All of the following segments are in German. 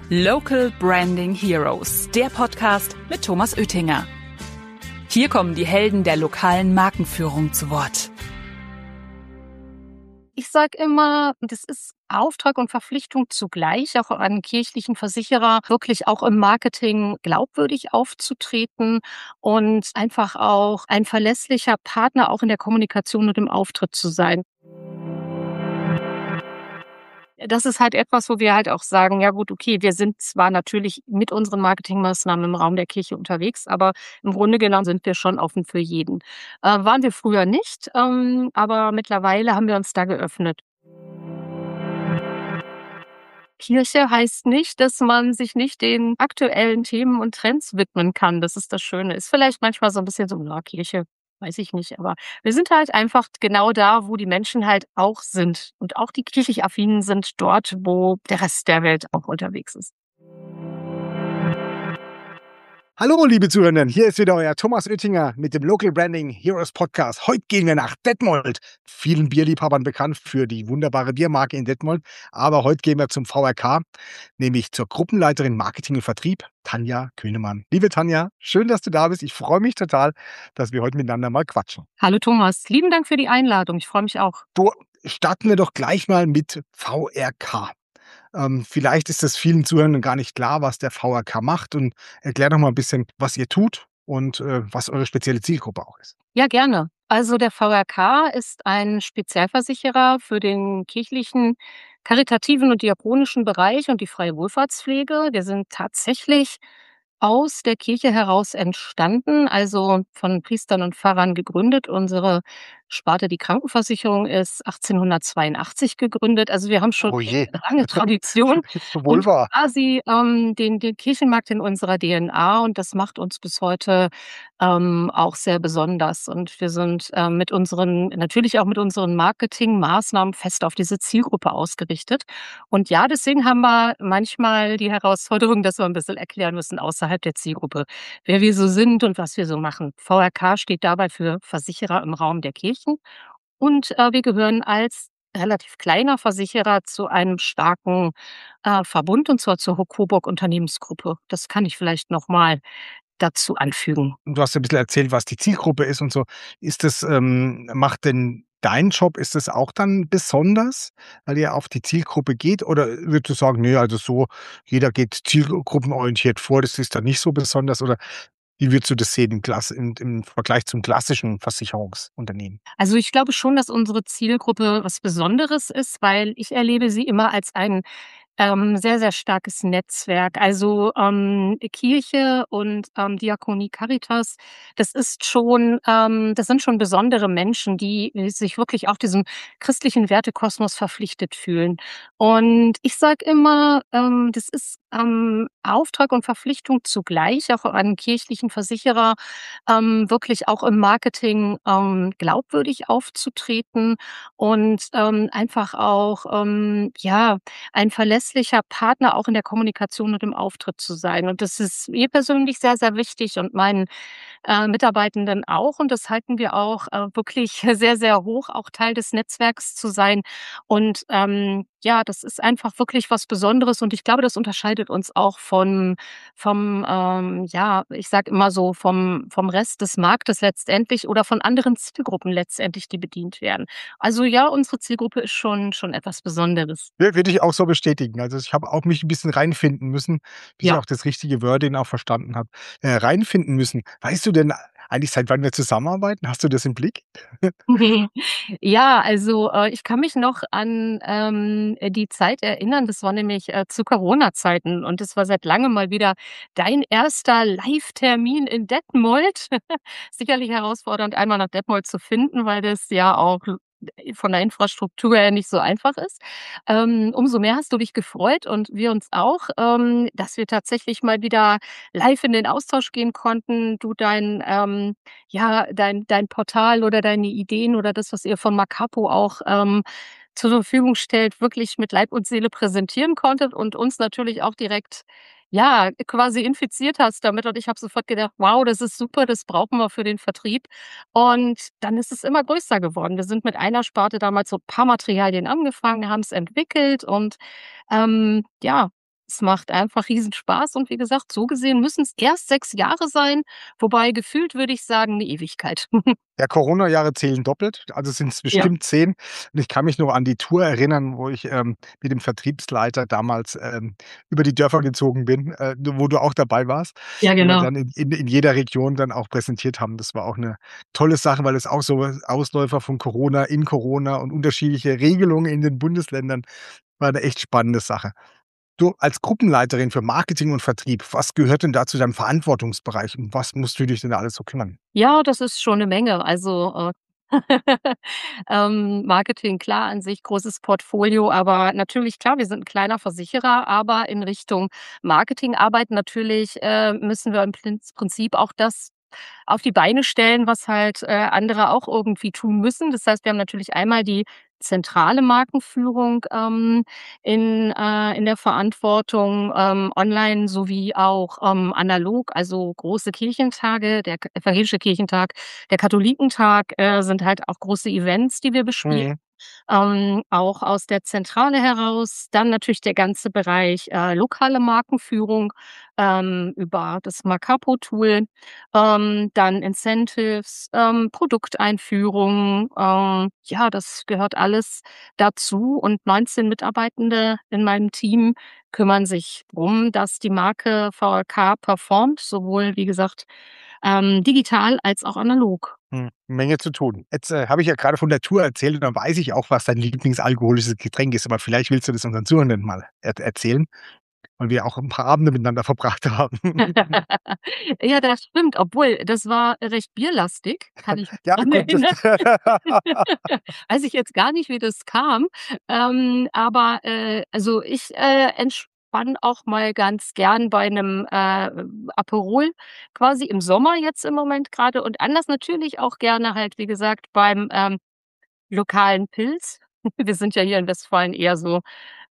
Local Branding Heroes, der Podcast mit Thomas Oettinger. Hier kommen die Helden der lokalen Markenführung zu Wort. Ich sage immer, das ist Auftrag und Verpflichtung zugleich, auch an kirchlichen Versicherer, wirklich auch im Marketing glaubwürdig aufzutreten und einfach auch ein verlässlicher Partner auch in der Kommunikation und im Auftritt zu sein. Das ist halt etwas, wo wir halt auch sagen, ja gut, okay, wir sind zwar natürlich mit unseren Marketingmaßnahmen im Raum der Kirche unterwegs, aber im Grunde genommen sind wir schon offen für jeden. Waren wir früher nicht, aber mittlerweile haben wir uns da geöffnet. Kirche heißt nicht, dass man sich nicht den aktuellen Themen und Trends widmen kann. Das ist das Schöne. Ist vielleicht manchmal so ein bisschen so, na, Kirche, weiß ich nicht. Aber wir sind halt einfach genau da, wo die Menschen halt auch sind. Und auch die kirchlich Affinen sind dort, wo der Rest der Welt auch unterwegs ist. Hallo, liebe Zuhörer, hier ist wieder euer Thomas Oettinger mit dem Local Branding Heroes Podcast. Heute gehen wir nach Detmold. Vielen Bierliebhabern bekannt für die wunderbare Biermarke in Detmold. Aber heute gehen wir zum VRK, nämlich zur Gruppenleiterin Marketing und Vertrieb, Tanja Könemann. Liebe Tanja, schön, dass du da bist. Ich freue mich total, dass wir heute miteinander mal quatschen. Hallo Thomas, lieben Dank für die Einladung. Ich freue mich auch. So, starten wir doch gleich mal mit VRK. Vielleicht ist es vielen Zuhörern gar nicht klar, was der VRK macht, und erklär doch mal ein bisschen, was ihr tut und was eure spezielle Zielgruppe auch ist. Ja, gerne. Also der VRK ist ein Spezialversicherer für den kirchlichen, karitativen und diakonischen Bereich und die freie Wohlfahrtspflege. Wir sind tatsächlich aus der Kirche heraus entstanden, also von Priestern und Pfarrern gegründet. Unsere Sparte, die Krankenversicherung, ist 1882 gegründet. Also wir haben schon Oh je. eine lange Tradition Wohl und wahr. quasi den Kirchenmarkt in unserer DNA, und das macht uns bis heute auch sehr besonders. Und wir sind natürlich auch mit unseren Marketingmaßnahmen fest auf diese Zielgruppe ausgerichtet. Und ja, deswegen haben wir manchmal die Herausforderung, dass wir ein bisschen erklären müssen außerhalb der Zielgruppe, wer wir so sind und was wir so machen. VRK steht dabei für Versicherer im Raum der Kirchen, und wir gehören als relativ kleiner Versicherer zu einem starken Verbund, und zwar zur Coburg Unternehmensgruppe. Das kann ich vielleicht noch mal dazu anfügen. Du hast ja ein bisschen erzählt, was die Zielgruppe ist und so. Ist das, macht denn dein Job, ist das auch dann besonders, weil ihr auf die Zielgruppe geht? Oder würdest du sagen: „Ne, also so, jeder geht zielgruppenorientiert vor, das ist dann nicht so besonders“, oder wie würdest du das sehen im Vergleich zum klassischen Versicherungsunternehmen? Also, ich glaube schon, dass unsere Zielgruppe was Besonderes ist, weil ich erlebe sie immer als ein sehr, sehr starkes Netzwerk. Also, Kirche und Diakonie Caritas, das sind schon besondere Menschen, die sich wirklich auch diesem christlichen Wertekosmos verpflichtet fühlen. Und ich sage immer, das ist Auftrag und Verpflichtung zugleich, auch an kirchlichen Versicherer, wirklich auch im Marketing glaubwürdig aufzutreten und einfach auch ja, ein verlässlicher Partner auch in der Kommunikation und im Auftritt zu sein. Und das ist mir persönlich sehr, sehr wichtig und meinen Mitarbeitenden auch. Und das halten wir auch wirklich sehr, sehr hoch, auch Teil des Netzwerks zu sein. Und ja, das ist einfach wirklich was Besonderes. Und ich glaube, das unterscheidet uns auch ja, ich sage immer so, vom Rest des Marktes letztendlich oder von anderen Zielgruppen letztendlich, die bedient werden. Also ja, unsere Zielgruppe ist schon etwas Besonderes. Würde ich auch so bestätigen. Also, ich habe auch mich 'n bisschen reinfinden müssen, bis ich Ja. auch das richtige Wording auch verstanden habe. Reinfinden müssen. Weißt du denn eigentlich, seit wann wir zusammenarbeiten? Hast du das im Blick? Ja, also, ich kann mich noch an die Zeit erinnern, das war nämlich zu Corona-Zeiten, und es war seit langem mal wieder dein erster Live-Termin in Detmold. Sicherlich herausfordernd, einmal nach Detmold zu finden, weil das ja auch von der Infrastruktur her nicht so einfach ist. Umso mehr hast du dich gefreut und wir uns auch, dass wir tatsächlich mal wieder live in den Austausch gehen konnten. Du dein Portal oder deine Ideen oder das, was ihr von Macapo auch zur Verfügung stellt, wirklich mit Leib und Seele präsentieren konntet und uns natürlich auch direkt, ja, quasi infiziert hast damit. Und ich habe sofort gedacht: „Wow, das ist super, das brauchen wir für den Vertrieb.“ Und dann ist es immer größer geworden. Wir sind mit einer Sparte damals so ein paar Materialien angefangen, haben es entwickelt und ja, Es macht einfach Riesenspaß und wie gesagt, so gesehen müssen es erst 6 Jahre sein, wobei gefühlt würde ich sagen, 'ne Ewigkeit. Ja, Corona-Jahre zählen doppelt, also sind es Ja. bestimmt 10. Und ich kann mich noch an die Tour erinnern, wo ich, mit dem Vertriebsleiter damals, über die Dörfer gezogen bin, wo du auch dabei warst, Ja, wo wir genau. dann in jeder Region dann auch präsentiert haben. Das war auch eine tolle Sache, weil es auch so Ausläufer von Corona in Corona und unterschiedliche Regelungen in den Bundesländern war 'ne echt spannende Sache. Du als Gruppenleiterin für Marketing und Vertrieb, was gehört denn da zu deinem Verantwortungsbereich und was musst du dich denn da alles so kümmern? Ja, das ist schon 'ne Menge. Also, Marketing, klar, an sich großes Portfolio, aber natürlich, klar, wir sind 'n kleiner Versicherer, aber in Richtung Marketing arbeiten natürlich, müssen wir im Prinzip auch das auf die Beine stellen, was halt, andere auch irgendwie tun müssen. Das heißt, wir haben natürlich einmal die zentrale Markenführung, in der Verantwortung, online sowie auch, analog. Also, große Kirchentage, der evangelische Kirchentag, der Katholikentag, sind halt auch große Events, die wir bespielen. Mhm. Auch aus der Zentrale heraus. Dann natürlich der ganze Bereich, lokale Markenführung, über das Marcapo-Tool, dann Incentives, Produkteinführung. Ja, das gehört alles dazu und 19 Mitarbeitende in meinem Team kümmern sich drum, dass die Marke VLK performt, sowohl, wie gesagt, digital als auch analog. Menge zu tun. Jetzt, habe ich ja grade von der Tour erzählt und dann weiß ich auch, was dein Lieblingsalkoholisches Getränk ist, aber vielleicht willst du das unseren Zuhörenden mal erzählen, weil wir auch 'n paar Abende miteinander verbracht haben. Ja, das stimmt, obwohl das war recht bierlastig, kann ich mich Ja, dran gut, das erinnern. Weiß ich jetzt gar nicht, wie das kam, aber, also, ich, entspanne auch mal ganz gern bei 'nem, Aperol quasi im Sommer jetzt im Moment grade und anders natürlich auch gerne halt, wie gesagt, beim, lokalen Pils. Wir sind ja hier in Westfalen eher so,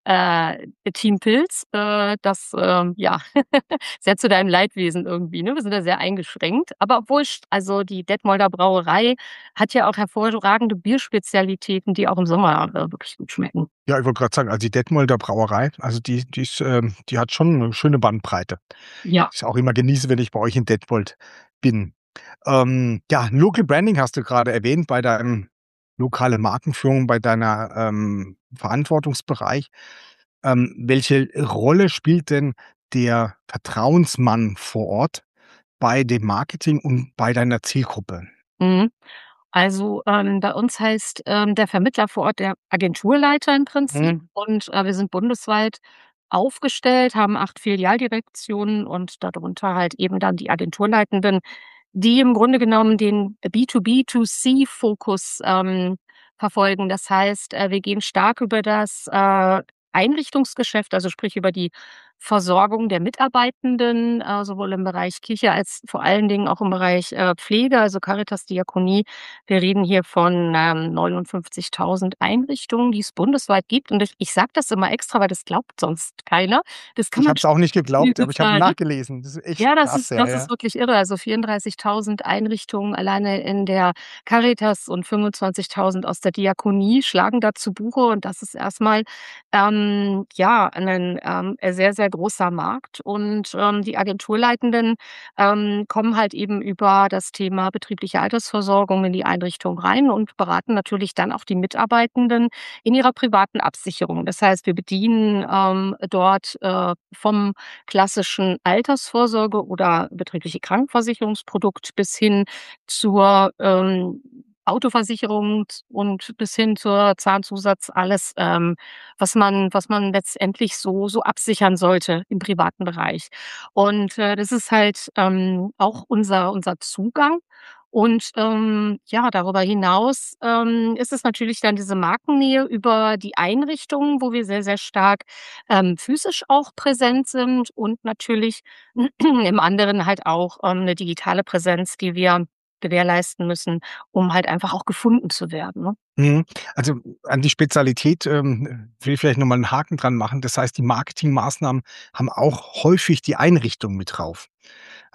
Team Pils, das, ja, sehr zu deinem Leidwesen irgendwie, ne? Wir sind da sehr eingeschränkt, aber wurscht. Also, die Detmolder Brauerei hat ja auch hervorragende Bierspezialitäten, die auch im Sommer, wirklich gut schmecken. Ja, ich wollte grad sagen, also die Detmolder Brauerei, also die ist, die hat schon 'ne schöne Bandbreite. Ja. Ich auch immer genieße, wenn ich bei euch in Detmold bin. Ja, Local Branding hast du grade erwähnt bei deinem lokale Markenführung, bei deiner, Verantwortungsbereich. Welche Rolle spielt denn der Vertrauensmann vor Ort bei dem Marketing und bei deiner Zielgruppe? Mhm. Also, bei uns heißt, der Vermittler vor Ort der Agenturleiter im Prinzip Mhm. und, wir sind bundesweit aufgestellt, haben 8 Filialdirektionen und darunter halt eben dann die Agenturleitenden, die im Grunde genommen den B2B2C-Fokus, verfolgen. Das heißt, wir gehen stark über das, Einrichtungsgeschäft, also sprich über die Versorgung der Mitarbeitenden, sowohl im Bereich Kirche als vor allen Dingen auch im Bereich, Pflege, also Caritas, Diakonie. Wir reden hier von, 59.000 Einrichtungen, die es bundesweit gibt und ich sage das immer extra, weil das glaubt sonst keiner. Das kann Ich man habe es auch nicht geglaubt, aber ich habe bezahlen. nachgelesen. Das ist echt Ja, krass, ja, das ja. ist wirklich irre. Also 34.000 Einrichtungen alleine in der Caritas und 25.000 aus der Diakonie schlagen da zu Buche und das ist erst mal, ja, 'nen, sehr, sehr großer Markt und, die Agenturleitenden, kommen halt eben über das Thema betriebliche Altersversorgung in die Einrichtung rein und beraten natürlich dann auch die Mitarbeitenden in ihrer privaten Absicherung. Das heißt, wir bedienen, dort, vom klassischen Altersvorsorge oder betriebliche Krankenversicherungsprodukt bis hin zur, Autoversicherung und bis hin zur Zahnzusatz, alles, was man letztendlich so absichern sollte im privaten Bereich. Und, das ist halt, auch unser Zugang. Und, ja, darüber hinaus, ist es natürlich dann diese Markennähe über die Einrichtungen, wo wir sehr, sehr stark, physisch auch präsent sind und natürlich im anderen halt auch, 'ne digitale Präsenz, die wir gewährleisten müssen, um halt einfach auch gefunden zu werden, ne? Mhm. Also, an die Spezialität, will ich vielleicht noch mal 'n Haken dran machen. Das heißt, die Marketingmaßnahmen haben auch häufig die Einrichtung mit drauf.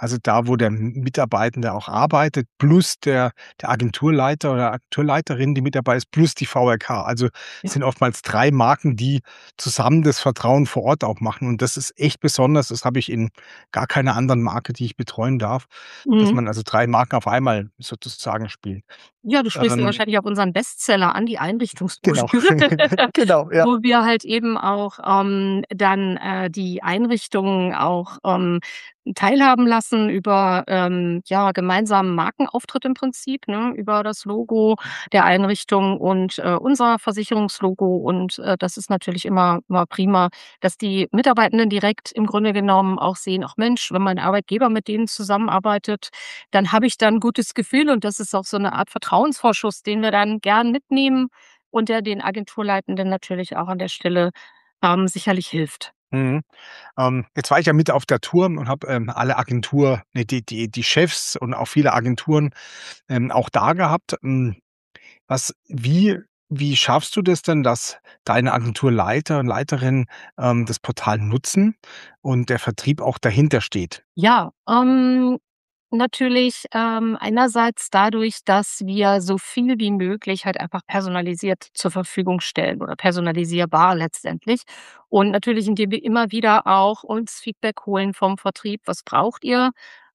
also da, wo der Mitarbeitende auch arbeitet, plus der Agenturleiter oder Agenturleiterin, die mit dabei ist, plus die VRK. Also, es Ja. sind oftmals 3 Marken, die zusammen das Vertrauen vor Ort auch machen. Und das ist echt besonders. Das habe ich in gar keiner anderen Marke, die ich betreuen darf, dass Mhm. man also 3 Marken auf einmal sozusagen spielt. Ja, du sprichst ja Ähm, wahrscheinlich auf unseren Bestseller an, die genau. Einrichtungsbroschüre, Genau, ja. wo wir halt eben auch, dann, die Einrichtungen auch, teilhaben lassen über, ja, gemeinsamen Markenauftritt im Prinzip, ne, über das Logo der Einrichtung und, unser Versicherungslogo. Und, das ist natürlich immer prima, dass die Mitarbeitenden direkt im Grunde genommen auch sehen: „Ach Mensch, wenn mein Arbeitgeber mit denen zusammenarbeitet, dann habe ich da 'n gutes Gefühl“, und das ist auch so 'ne Art Vertrauensvorschuss, den wir dann gern mitnehmen und der den Agenturleitenden natürlich auch an der Stelle, sicherlich hilft. Mhm. Jetzt war ich ja mit auf der Tour und habe, alle die Chefs und auch viele Agenturen, auch da gehabt. Was wie schaffst du das denn, dass deine Agenturleiter und Leiterinnen, das Portal nutzen und der Vertrieb auch dahinter steht? Ja, natürlich, einerseits dadurch, dass wir so viel wie möglich halt einfach personalisiert zur Verfügung stellen oder personalisierbar letztendlich. Und natürlich, indem wir immer wieder auch uns Feedback holen vom Vertrieb: „Was braucht ihr,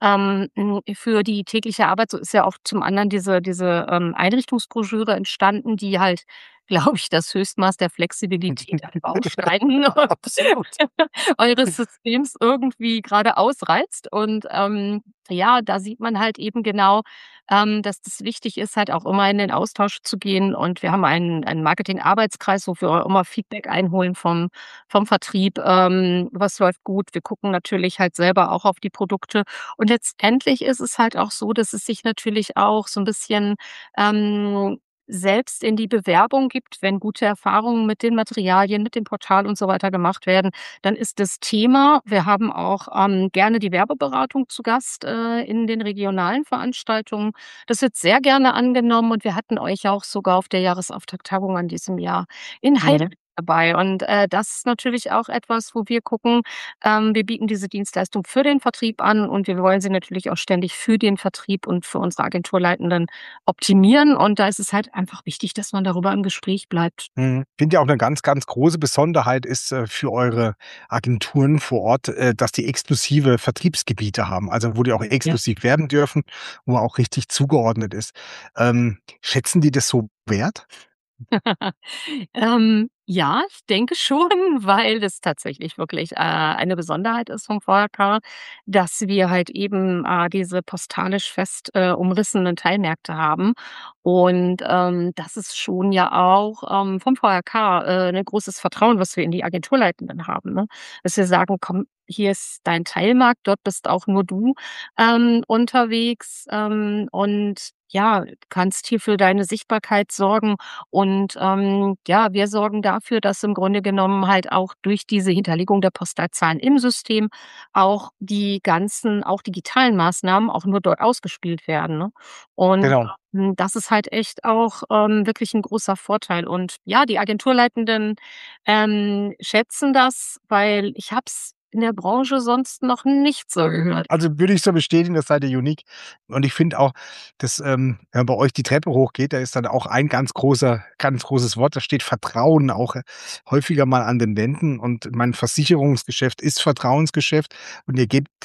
für die tägliche Arbeit?“ So ist ja auch zum anderen diese, Einrichtungsbroschüre entstanden, die halt, glaube ich, das Höchstmaß der Flexibilität an Bausteinen Absolut. eures Systems irgendwie gerade ausreizt. Und, ja, da sieht man halt eben genau, dass das wichtig ist, halt auch immer in den Austausch zu gehen. Und wir haben einen Marketing-Arbeitskreis, wo wir auch immer Feedback einholen vom Vertrieb. Was läuft gut? Wir gucken natürlich halt selber auch auf die Produkte. Und letztendlich ist es halt auch so, dass es sich natürlich auch so ein bisschen, selbst in die Bewerbung gibt, wenn gute Erfahrungen mit den Materialien, mit dem Portal und so weiter gemacht werden, dann ist das Thema. Wir haben auch, gerne die Werbeberatung zu Gast, in den regionalen Veranstaltungen. Das wird sehr gerne angenommen, und wir hatten euch auch sogar auf der Jahresauftakttagung an diesem Jahr in Mhm. Heidelberg dabei. Und, das ist natürlich auch etwas, wo wir gucken, wir bieten diese Dienstleistung für den Vertrieb an, und wir wollen sie natürlich auch ständig für den Vertrieb und für unsere Agenturleitenden optimieren. Und da ist es halt einfach wichtig, dass man darüber im Gespräch bleibt. Mhm. Finde ja auch eine ganz, ganz große Besonderheit ist, für eure Agenturen vor Ort, dass die exklusive Vertriebsgebiete haben, also wo die auch Ja. exklusiv werben dürfen, wo auch richtig zugeordnet ist. Schätzen die das so wert? Ja, ich denke schon, weil das tatsächlich wirklich, eine Besonderheit ist vom VHK, dass wir halt eben, diese postalisch fest, umrissenen Teilmärkte haben. Und, das ist schon ja auch, vom VHK, 'ne großes Vertrauen, was wir in die Agenturleitenden haben, ne? Dass wir sagen: „Komm, hier ist dein Teilmarkt, dort bist auch nur du, unterwegs, und ja, du kannst hier für deine Sichtbarkeit sorgen.“ Und, ja, wir sorgen dafür, dass im Grunde genommen halt auch durch diese Hinterlegung der Postleitzahlen im System auch die ganzen, auch digitalen Maßnahmen auch nur dort ausgespielt werden, ne? Und, Genau. das ist halt echt auch, wirklich ein großer Vorteil. Und ja, die Agenturleitenden, schätzen das, weil ich habe es in der Branche sonst noch nicht so gehört. Also, würde ich so bestätigen, das seid ihr unique. Und ich finde auch, dass, wenn man bei euch die Treppe hochgeht, da ist dann auch ein ganz großes Wort, da steht Vertrauen auch, häufiger mal an den Wänden. Und mein Versicherungsgeschäft ist Vertrauensgeschäft und ihr gebt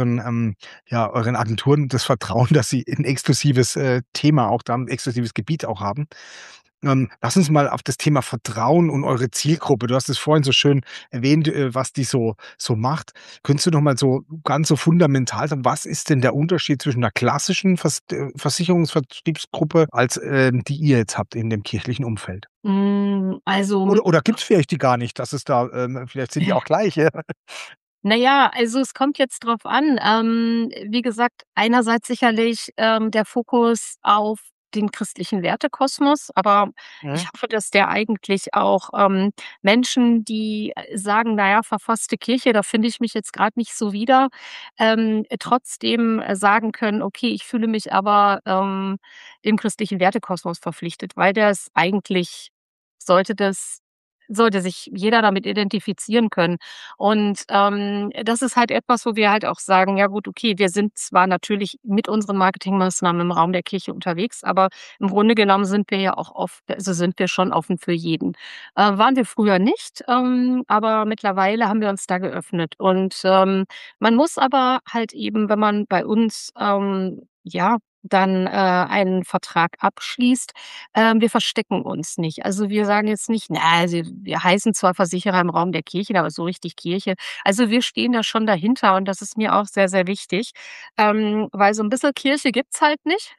euren Agenturen das Vertrauen, dass sie 'n exklusives, Thema auch da 'n exklusives Gebiet auch haben. Lass uns mal auf das Thema Vertrauen und eure Zielgruppe, du hast es vorhin so schön erwähnt, was die so macht. Könntest du noch mal so ganz so fundamental sagen, was ist denn der Unterschied zwischen 'ner klassischen Versicherungsvertriebsgruppe als, die ihr jetzt habt in dem kirchlichen Umfeld? Also Oder gibt's vielleicht die gar nicht, dass es da vielleicht sind die auch gleich, ja? na ja, also es kommt jetzt drauf an. Wie gesagt, einerseits sicherlich, der Fokus auf den christlichen Wertekosmos, aber Mhm. ich hoffe, dass der eigentlich auch, Menschen, die, sagen: „Na ja, verfasste Kirche, da finde ich mich jetzt gerade nicht so wieder“, trotzdem, sagen können: „Okay, ich fühle mich aber, dem christlichen Wertekosmos verpflichtet“, weil das eigentlich sollte das sollte sich jeder damit identifizieren können. Und, das ist halt etwas, wo wir halt auch sagen: „Ja gut, okay, wir sind zwar natürlich mit unseren Marketingmaßnahmen im Raum der Kirche unterwegs, aber im Grunde genommen sind wir ja auch sind wir schon offen für jeden.“ Waren wir früher nicht, aber mittlerweile haben wir uns da geöffnet. Und, man muss aber halt eben, wenn man bei uns, ja, dann, einen Vertrag abschließt, wir verstecken uns nicht. Also, wir sagen jetzt nicht: „Na, also, wir heißen zwar Versicherer im Raum der Kirche, aber so richtig Kirche.“ Also, wir stehen da schon dahinter und das ist mir auch sehr, sehr wichtig, weil so ein bisschen Kirche gibt's halt nicht.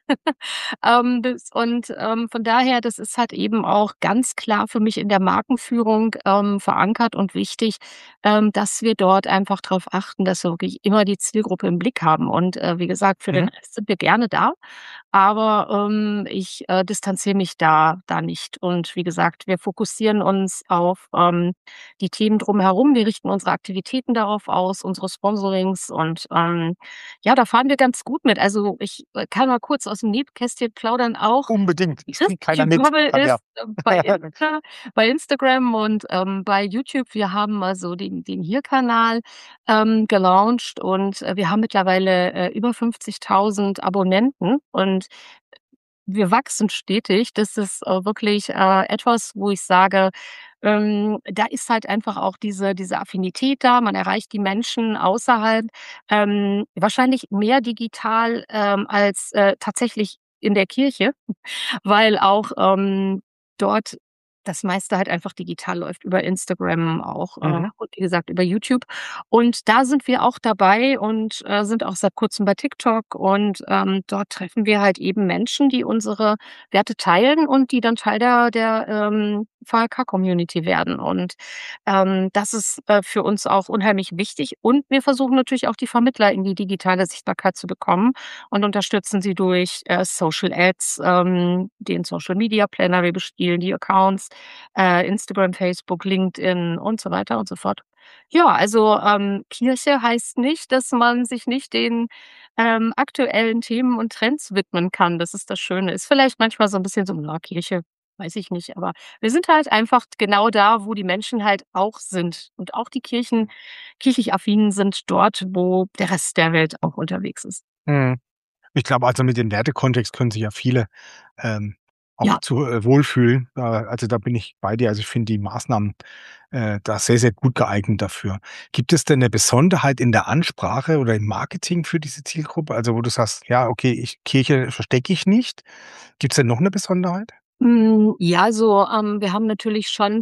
Von daher, das ist halt eben auch ganz klar für mich in der Markenführung, verankert und wichtig, dass wir dort einfach darauf achten, dass wir wirklich immer die Zielgruppe im Blick haben. Und, wie gesagt, für den Mhm. Rest sind wir gerne da, aber, ich, distanziere mich da nicht. Und wie gesagt, wir fokussieren uns auf, die Themen drumherum. Wir richten unsere Aktivitäten darauf aus, unsere Sponsorings und, ja, da fahren wir ganz gut mit. Also, ich, kann mal kurz aus dem Nähkästchen plaudern auch. Unbedingt. Die Das kriegt keiner christliche mit. Bubble Ja. ist, bei Instagram und, bei YouTube. Wir haben also den HIR-Kanal, gelauncht und, wir haben mittlerweile, über 50.000 Abonnenten und wir wachsen stetig. Das ist, wirklich, etwas, wo ich sage, da ist halt einfach auch diese Affinität da. Man erreicht die Menschen außerhalb, wahrscheinlich mehr digital, als, tatsächlich in der Kirche, weil auch, dort das meiste halt einfach digital läuft über Instagram auch, Mhm. und wie gesagt über YouTube. Und da sind wir auch dabei und, sind auch seit Kurzem bei TikTok und, dort treffen wir halt eben Menschen, die unsere Werte teilen und die dann Teil der, VHK-Community werden. Und, das ist, für uns auch unheimlich wichtig. Und wir versuchen natürlich auch die Vermittler in die digitale Sichtbarkeit zu bekommen und unterstützen sie durch, Social Ads, den Social Media Planner. Wir bespielen die Accounts, Instagram, Facebook, LinkedIn und so weiter und so fort. Ja, also, Kirche heißt nicht, dass man sich nicht den, aktuellen Themen und Trends widmen kann. Das ist das Schöne. Ist vielleicht manchmal so ein bisschen so: „Na, Kirche, weiß ich nicht.“ Aber wir sind halt einfach genau da, wo die Menschen halt auch sind. Und auch die kirchlich Affinen sind dort, wo der Rest der Welt auch unterwegs ist. Mhm. Ich glaube, also, mit dem Wertekontext können sich ja viele, ähm, auch Ja. wohlfühlen. Also, da bin ich bei dir. Also, ich finde die Maßnahmen, da sehr, sehr gut geeignet dafür. Gibt es denn 'ne Besonderheit in der Ansprache oder im Marketing für diese Zielgruppe? Also, wo du sagst: „Ja, okay, Kirche verstecke ich nicht.“ Gibt's denn noch 'ne Besonderheit? Ja, also, wir haben natürlich schon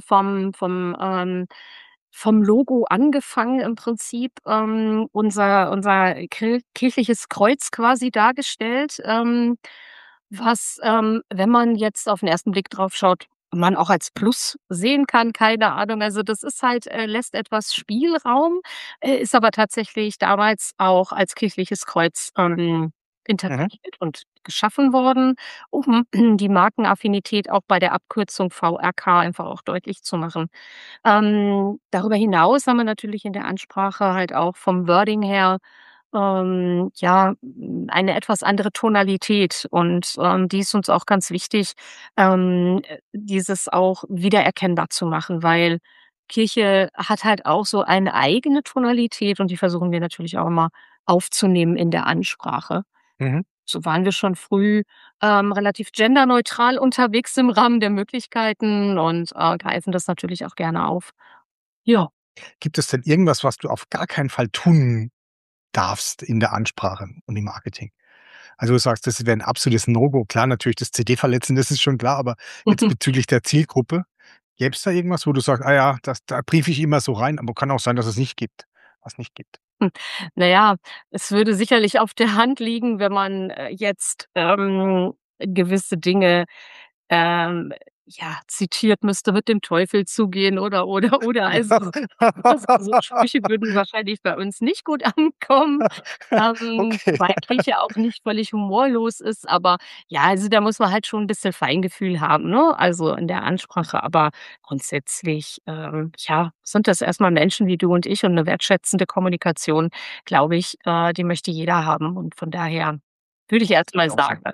vom Logo angefangen im Prinzip, unser kirchliches Kreuz quasi dargestellt, was, wenn man jetzt auf den ersten Blick drauf schaut, man auch als Plus sehen kann, keine Ahnung. Also, das ist halt lässt etwas Spielraum, ist aber tatsächlich damals auch als kirchliches Kreuz, Mhm, interpretiert und geschaffen worden, um die Markenaffinität auch bei der Abkürzung VRK einfach auch deutlich zu machen. Darüber hinaus haben wir natürlich in der Ansprache halt auch vom Wording her, ja, eine etwas andere Tonalität und, die ist uns auch ganz wichtig, dieses auch wiedererkennbar zu machen, weil Kirche hat halt auch so eine eigene Tonalität und die versuchen wir natürlich auch immer aufzunehmen in der Ansprache. mhm. So waren wir schon früh, relativ genderneutral unterwegs im Rahmen der Möglichkeiten und, greifen das natürlich auch gerne auf. Ja. Gibt es denn irgendwas, was du auf gar keinen Fall tun darfst in der Ansprache und im Marketing? Also, du sagst, das wäre 'n absolutes No-Go. Klar, natürlich das CD-Verletzen, das ist schon klar, aber jetzt bezüglich der Zielgruppe, gäb's da irgendwas, wo du sagst: „Ah ja, da briefe ich immer so rein“, aber kann auch sein, dass es nicht gibt was nicht gibt? Hm, na ja, es würde sicherlich auf der Hand liegen, wenn man, jetzt, gewisse Dinge, ähm, ja, zitiert: „Müsste mit dem Teufel zugehen“ oder. Also, Sprüche würden wahrscheinlich bei uns nicht gut ankommen, Okay. wobei Kirche auch nicht völlig humorlos ist, aber ja, also, da muss man halt schon 'n bisschen Feingefühl haben, ne, also, in der Ansprache. Aber grundsätzlich, ja, sind das erst mal Menschen wie du und ich und 'ne wertschätzende Kommunikation, glaube ich, die möchte jeder haben und von daher würde ich erst Sehe ich mal auch so. sagen, also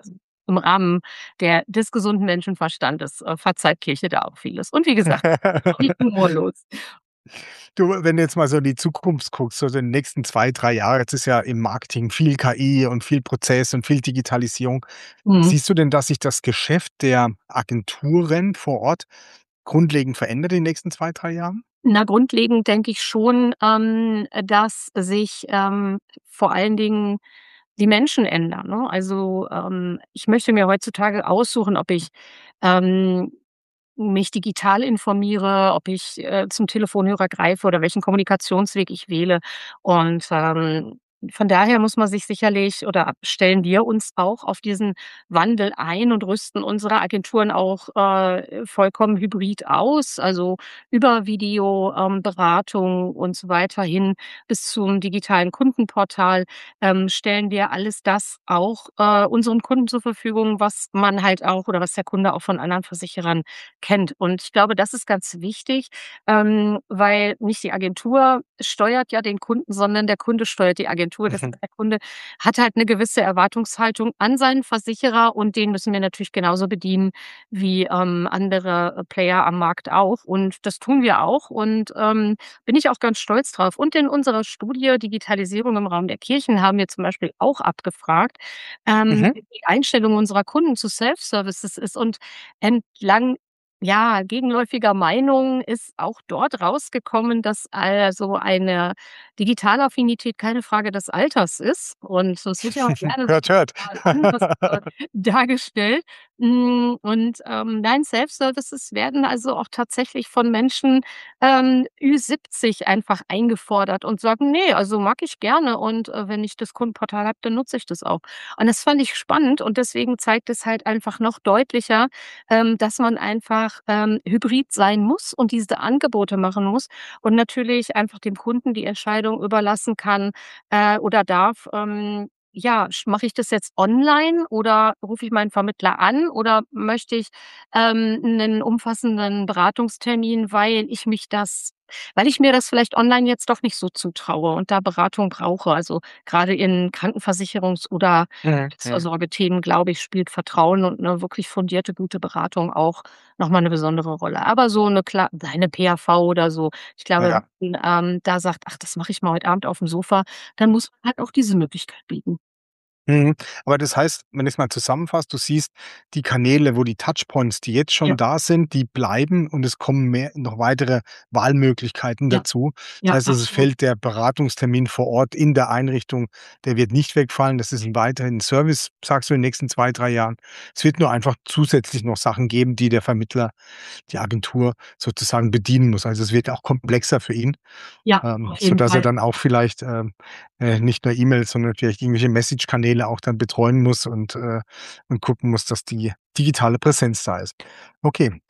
im Rahmen des gesunden Menschenverstandes, verzeiht Kirche da auch vieles. Und wie gesagt, nicht humorlos. Du, wenn du jetzt mal so in die Zukunft guckst, so in den nächsten 2, 3 Jahre, jetzt ist ja im Marketing viel KI und viel Prozess und viel Digitalisierung. Mhm. Siehst du denn, dass sich das Geschäft der Agenturen vor Ort grundlegend verändert in den nächsten 2, 3 Jahren? Na, grundlegend denke ich schon, dass sich, vor allen Dingen die Menschen ändern, ne? Also, ich möchte mir heutzutage aussuchen, ob ich, ähm, mich digital informiere, ob ich, zum Telefonhörer greife oder welchen Kommunikationsweg ich wähle. Und, von daher muss man sich sicherlich oder stellen wir uns auch auf diesen Wandel ein und rüsten unsere Agenturen auch, vollkommen hybrid aus, also über Video, Beratung und so weiter hin bis zum digitalen Kundenportal, stellen wir alles das auch, unseren Kunden zur Verfügung, was man halt auch oder was der Kunde auch von anderen Versicherern kennt. Und ich glaube, das ist ganz wichtig, weil nicht die Agentur steuert ja den Kunden, sondern der Kunde steuert die Agentur. Das Mhm. heißt, der Kunde hat halt eine gewisse Erwartungshaltung an seinen Versicherer und den müssen wir natürlich genauso bedienen wie, andere Player am Markt auch. Und das tun wir auch und, bin ich auch ganz stolz drauf. Und in unserer Studie Digitalisierung im Raum der Kirchen haben wir zum Beispiel auch abgefragt, Mhm. wie die Einstellung unserer Kunden zu Self-Services ist. Und entlang ja, gegenläufiger Meinung ist auch dort rausgekommen, dass also eine digitale Affinität keine Frage des Alters ist. Und das wird ja gerne so Hört, hört. anders, dargestellt. Und, nein, Self-Services werden also auch tatsächlich von Menschen, Ü70 einfach eingefordert und sagen: „Ne, also mag ich gerne und, wenn ich das Kundenportal habe, dann nutze ich das auch.“ Und das fand ich spannend und deswegen zeigt es halt einfach noch deutlicher, dass man einfach, hybrid sein muss und diese Angebote machen muss und natürlich einfach dem Kunden die Entscheidung überlassen kann, oder darf, ja, mache ich das jetzt online oder rufe ich meinen Vermittler an oder möchte ich, 'nen umfassenden Beratungstermin, weil ich mir das vielleicht online jetzt doch nicht so zutraue und da Beratung brauche. Also, gerade in Krankenversicherungs- oder Mhm, mhm. Vorsorgethemen, glaube ich, spielt Vertrauen und 'ne wirklich fundierte, gute Beratung auch noch mal 'ne besondere Rolle. Aber so 'ne PAV oder so, ich glaube, Ja. wenn man, da sagt: „Ach, das mache ich mal heute Abend aufm Sofa“, dann muss man halt auch diese Möglichkeit bieten. Mhm. Aber das heißt, wenn ich's mal zusammenfasse, du siehst die Kanäle, wo die Touchpoints, die jetzt Ja, schon da sind, die bleiben und es kommen mehr noch weitere Wahlmöglichkeiten ja, dazu. Das ja, heißt, also, es absolut. fällt der Beratungstermin vor Ort in der Einrichtung, der wird nicht wegfallen. Das ist 'n weiterhin Service, sagst du, in den nächsten 2, 3 Jahren. Es wird nur einfach zusätzlich noch Sachen geben, die der Vermittler, die Agentur sozusagen bedienen muss. Also, es wird auch komplexer für ihn. Ja, auf jeden Sodass er Fall. dann auch vielleicht, nicht nur E-Mails, sondern vielleicht irgendwelche Message-Kanäle auch dann betreuen muss und gucken muss, dass die digitale Präsenz da ist. Okay.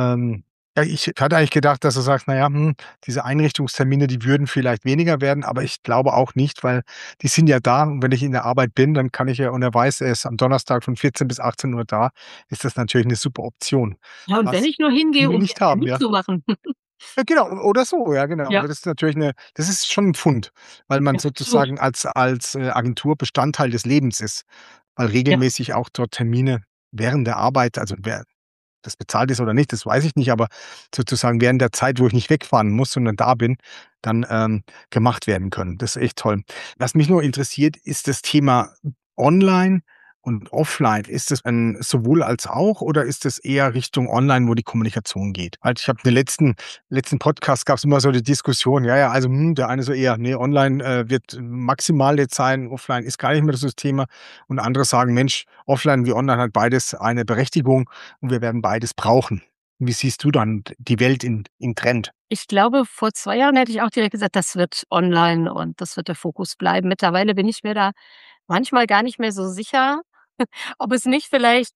Ja, ich hatte eigentlich gedacht, dass du sagst: „Na ja, diese Einrichtungstermine, die würden vielleicht weniger werden“, aber ich glaube auch nicht, weil die sind ja da und wenn ich in der Arbeit bin, dann kann ich ja und er weiß, er ist am Donnerstag von 14 bis 18 Uhr da, ist das natürlich 'ne super Option, Ja, und wenn was ich nur hingehe, viele um den nicht haben, Termin ja. zu machen. Ja, genau, oder so, ja, genau. Ja, Also, das ist natürlich 'ne das ist schon 'n Pfund, weil man ja, absolut. sozusagen als Agentur Bestandteil des Lebens ist, weil Ja, regelmäßig auch dort Termine während der Arbeit also, wer das bezahlt ist oder nicht, das weiß ich nicht, aber sozusagen während der Zeit, wo ich nicht wegfahren muss, sondern da bin, dann, gemacht werden können. Das ist echt toll. Was mich nur interessiert, ist das Thema online und offline. Ist das ein sowohl als auch oder ist das eher Richtung online, wo die Kommunikation geht? Halt, ich habe den letzten Podcast gab's immer so die Diskussion, ja, ja, also, der eine so eher: „Ne, online, wird maximal jetzt sein, offline ist gar nicht mehr so das Thema.“ Und andere sagen: „Mensch, offline wie online hat beides eine Berechtigung und wir werden beides brauchen.“ Wie siehst du dann die Welt in Trend? ich glaube, vor 2 Jahren hätte ich auch direkt gesagt, das wird online und das wird der Fokus bleiben. Mittlerweile bin ich mir da manchmal gar nicht mehr so sicher, ob es nicht vielleicht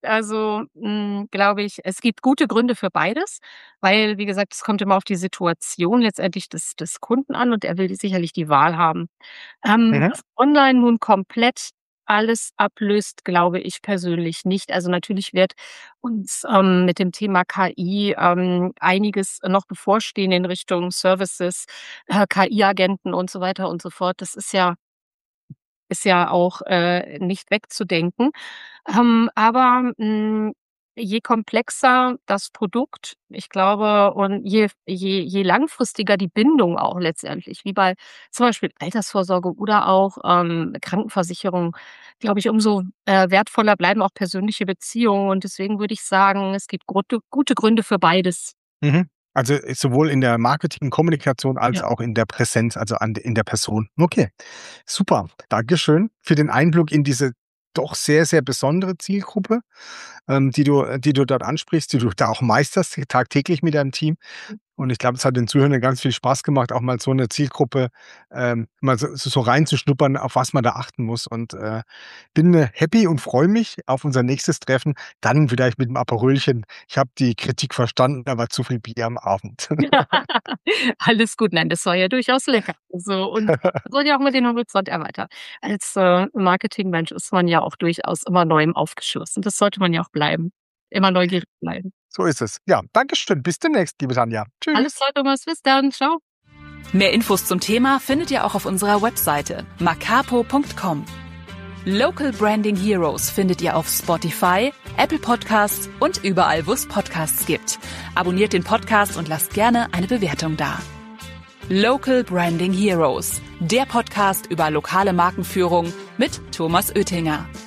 glaube ich, es gibt gute Gründe für beides, weil, wie gesagt, es kommt immer auf die Situation letztendlich des Kunden an und er will sicherlich die Wahl haben. Mhm, Dass online nun komplett alles ablöst, glaube ich persönlich nicht. Also, natürlich wird uns, mit dem Thema KI, einiges noch bevorstehen in Richtung Services, KI-Agenten und so weiter und so fort. Das ist ja ist ja auch nicht wegzudenken. Aber je komplexer das Produkt, ich glaube, und je langfristiger die Bindung auch letztendlich, wie bei zum Beispiel Altersvorsorge oder auch Krankenversicherung, glaube ich, umso wertvoller bleiben auch persönliche Beziehungen. Und deswegen würde ich sagen, es gibt gute Gründe für beides. Mhm. Also, sowohl in der Marketing-Kommunikation als Ja. auch in der Präsenz, also in der Person. Okay, super. Dankeschön für den Einblick in diese doch sehr, sehr besondere Zielgruppe, die du dort ansprichst, die du da auch meisterst tagtäglich mit deinem Team. Und ich glaube, es hat den Zuhörern ganz viel Spaß gemacht, auch mal so eine Zielgruppe, mal so reinzuschnuppern, auf was man da achten muss. Und, bin happy und freue mich auf unser nächstes Treffen, dann vielleicht mit 'm Aperolchen. Ich habe die Kritik verstanden, aber zu viel Bier am Abend. Alles gut. Nein, das war ja durchaus lecker. So, und man soll ja auch mal den Horizont erweitern. Als Marketingmensch ist man ja auch durchaus immer Neuem aufgeschlossen. Das sollte man ja auch bleiben. Immer neugierig bleiben. So ist es. Ja, danke schön. Bis demnächst, liebe Tanja. Alles Tschüss. klar, Thomas. Bis dann. Ciao. Mehr Infos zum Thema findet ihr auch auf unserer Webseite macapo.com. Local Branding Heroes findet ihr auf Spotify, Apple Podcasts und überall, wo es Podcasts gibt. Abonniert den Podcast und lasst gerne eine Bewertung da. Local Branding Heroes, der Podcast über lokale Markenführung mit Thomas Oettinger.